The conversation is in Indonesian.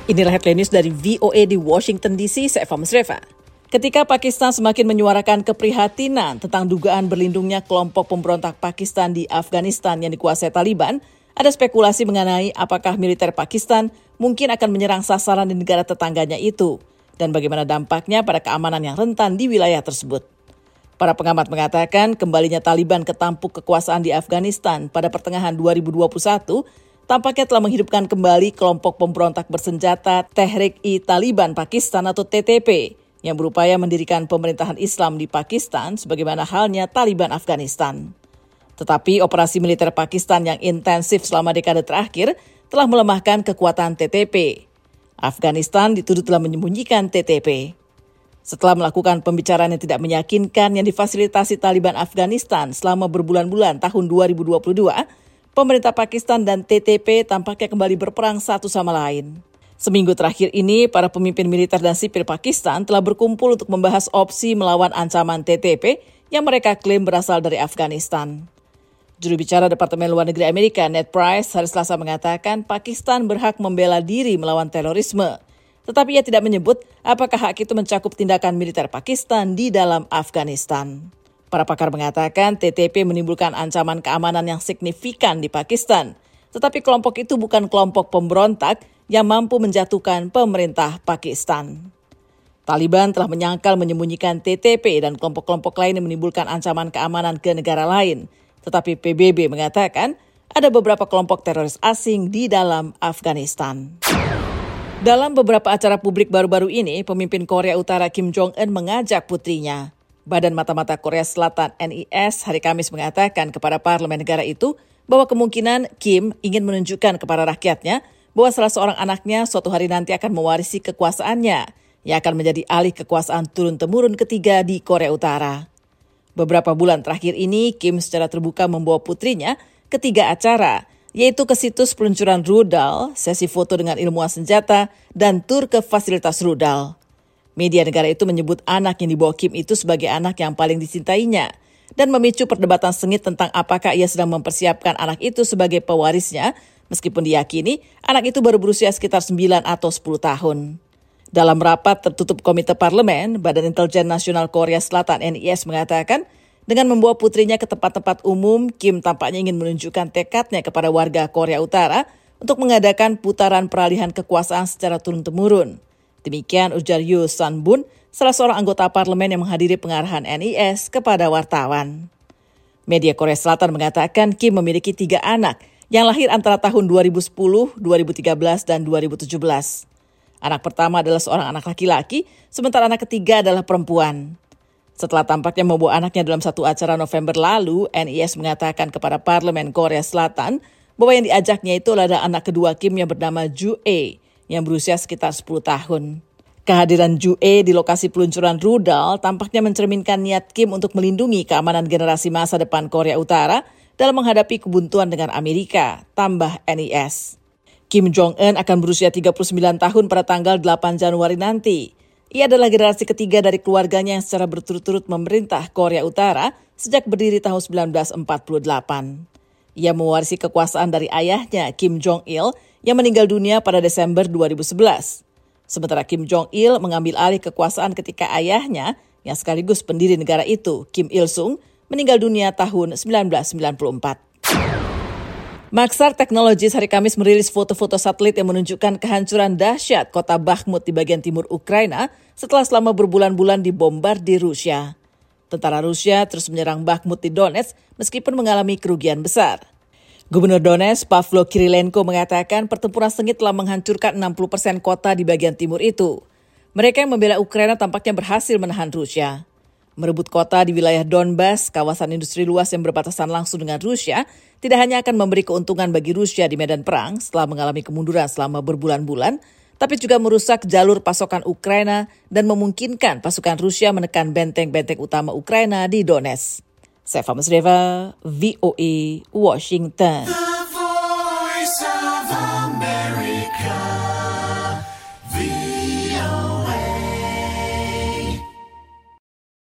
Inilah headline news dari VOA di Washington DC, saya Eva Musreva. Ketika Pakistan semakin menyuarakan keprihatinan tentang dugaan berlindungnya kelompok pemberontak Pakistan di Afghanistan yang dikuasai Taliban, ada spekulasi mengenai apakah militer Pakistan mungkin akan menyerang sasaran di negara tetangganya itu dan bagaimana dampaknya pada keamanan yang rentan di wilayah tersebut. Para pengamat mengatakan kembalinya Taliban ke tampuk kekuasaan di Afghanistan pada pertengahan 2021 tampaknya telah menghidupkan kembali kelompok pemberontak bersenjata Tehrik-i-Taliban Pakistan atau TTP yang berupaya mendirikan pemerintahan Islam di Pakistan sebagaimana halnya Taliban Afghanistan. Tetapi operasi militer Pakistan yang intensif selama dekade terakhir telah melemahkan kekuatan TTP. Afghanistan dituduh telah menyembunyikan TTP. Setelah melakukan pembicaraan yang tidak meyakinkan yang difasilitasi Taliban Afghanistan selama berbulan-bulan tahun 2022, pemerintah Pakistan dan TTP tampaknya kembali berperang satu sama lain. Seminggu terakhir ini, para pemimpin militer dan sipil Pakistan telah berkumpul untuk membahas opsi melawan ancaman TTP yang mereka klaim berasal dari Afghanistan. Juru bicara Departemen Luar Negeri Amerika, Ned Price, hari Selasa mengatakan Pakistan berhak membela diri melawan terorisme. Tetapi ia tidak menyebut apakah hak itu mencakup tindakan militer Pakistan di dalam Afghanistan. Para pakar mengatakan TTP menimbulkan ancaman keamanan yang signifikan di Pakistan. Tetapi kelompok itu bukan kelompok pemberontak yang mampu menjatuhkan pemerintah Pakistan. Taliban telah menyangkal menyembunyikan TTP dan kelompok-kelompok lain yang menimbulkan ancaman keamanan ke negara lain. Tetapi PBB mengatakan ada beberapa kelompok teroris asing di dalam Afghanistan. Dalam beberapa acara publik baru-baru ini, pemimpin Korea Utara Kim Jong-un mengajak putrinya. Badan Mata-Mata Korea Selatan NIS hari Kamis mengatakan kepada parlemen negara itu bahwa kemungkinan Kim ingin menunjukkan kepada rakyatnya bahwa salah seorang anaknya suatu hari nanti akan mewarisi kekuasaannya yang akan menjadi alih kekuasaan turun-temurun ketiga di Korea Utara. Beberapa bulan terakhir ini, Kim secara terbuka membawa putrinya ke 3 acara, yaitu ke situs peluncuran rudal, sesi foto dengan ilmuwan senjata, dan tur ke fasilitas rudal. Media negara itu menyebut anak yang dibawa Kim itu sebagai anak yang paling dicintainya dan memicu perdebatan sengit tentang apakah ia sedang mempersiapkan anak itu sebagai pewarisnya, meskipun diyakini anak itu baru berusia sekitar 9 atau 10 tahun. Dalam rapat tertutup Komite Parlemen, Badan Intelijen Nasional Korea Selatan NIS mengatakan dengan membawa putrinya ke tempat-tempat umum, Kim tampaknya ingin menunjukkan tekadnya kepada warga Korea Utara untuk mengadakan putaran peralihan kekuasaan secara turun-temurun. Demikian ujar Yoo Sun-bun, salah seorang anggota parlemen yang menghadiri pengarahan NIS kepada wartawan. Media Korea Selatan mengatakan Kim memiliki 3 anak yang lahir antara tahun 2010, 2013, dan 2017. Anak pertama adalah seorang anak laki-laki, sementara anak ketiga adalah perempuan. Setelah tampaknya membawa anaknya dalam satu acara November lalu, NIS mengatakan kepada parlemen Korea Selatan bahwa yang diajaknya itu adalah anak kedua Kim yang bernama Ju-ae, yang berusia sekitar 10 tahun. Kehadiran Ju-ae di lokasi peluncuran rudal tampaknya mencerminkan niat Kim untuk melindungi keamanan generasi masa depan Korea Utara dalam menghadapi kebuntuan dengan Amerika, tambah NIS. Kim Jong-un akan berusia 39 tahun pada tanggal 8 Januari nanti. Ia adalah generasi ketiga dari keluarganya yang secara berturut-turut memerintah Korea Utara sejak berdiri tahun 1948. Ia mewarisi kekuasaan dari ayahnya Kim Jong-il yang meninggal dunia pada Desember 2011. Sementara Kim Jong-il mengambil alih kekuasaan ketika ayahnya, yang sekaligus pendiri negara itu, Kim Il-sung, meninggal dunia tahun 1994. Maxar Technologies hari Kamis merilis foto-foto satelit yang menunjukkan kehancuran dahsyat kota Bakhmut di bagian timur Ukraina setelah selama berbulan-bulan dibombardir Rusia. Tentara Rusia terus menyerang Bakhmut di Donetsk meskipun mengalami kerugian besar. Gubernur Donetsk, Pavlo Kirilenko, mengatakan pertempuran sengit telah menghancurkan 60% kota di bagian timur itu. Mereka yang membela Ukraina tampaknya berhasil menahan Rusia. Merebut kota di wilayah Donbas, kawasan industri luas yang berbatasan langsung dengan Rusia, tidak hanya akan memberi keuntungan bagi Rusia di medan perang setelah mengalami kemunduran selama berbulan-bulan, tapi juga merusak jalur pasokan Ukraina dan memungkinkan pasukan Rusia menekan benteng-benteng utama Ukraina di Donetsk. Saya Eva Musreva, VOA, Washington.